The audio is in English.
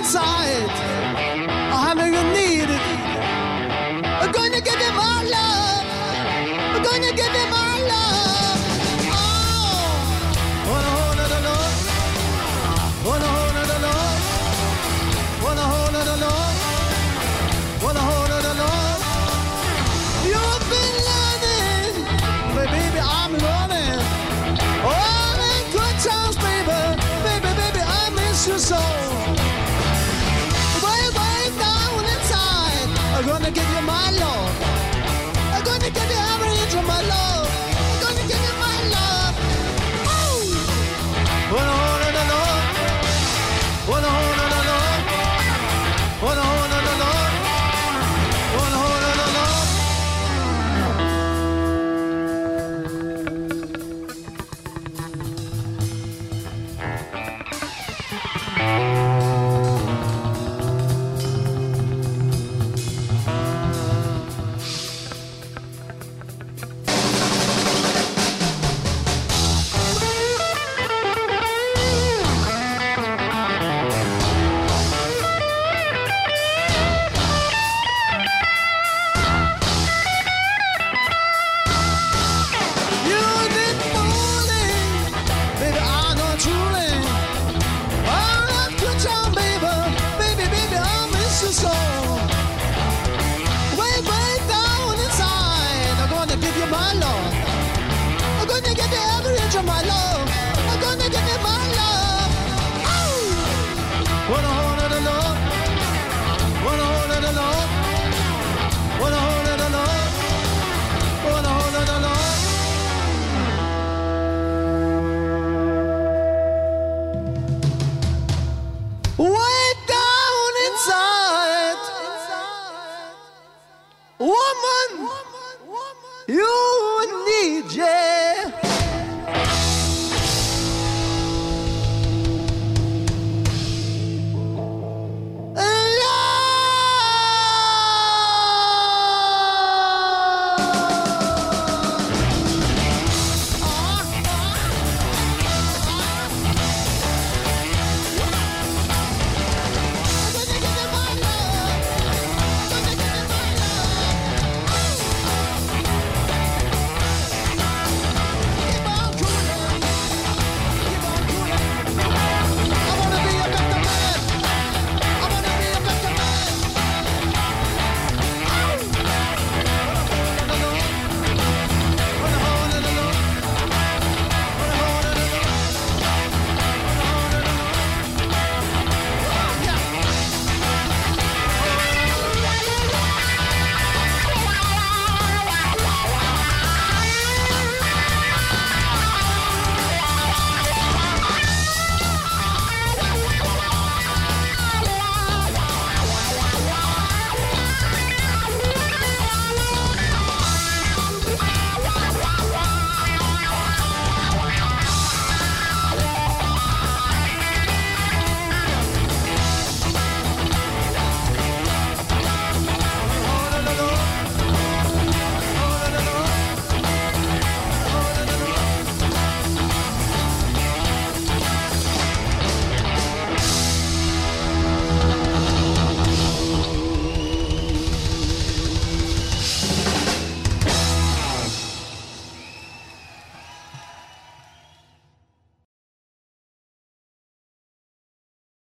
inside. I know you need it. I'm gonna give you my love. I'm gonna give you my love. Oh, wanna hold of the Lord. Wanna hold of the Lord. Wanna hold of the Lord. Wanna hold of the Lord. You've been learning, but baby, I'm learning. Oh, I'm in good times, baby. Baby, baby, I miss you so. Way, way down inside, I'm gonna give you my love. I'm gonna give you every inch of my love. I'm gonna give you my love. Oh! Wanna hold of the Lord. Wanna hold of the Lord. Wanna hold of the Lord. Wanna hold of the Lord. My love, I'm gonna give you my love. Oh! Wanna hold of the Lord. Wanna hold of the Lord. Wanna hold of the Lord. Wanna hold of the Lord. Way down inside, woman, you need, yeah.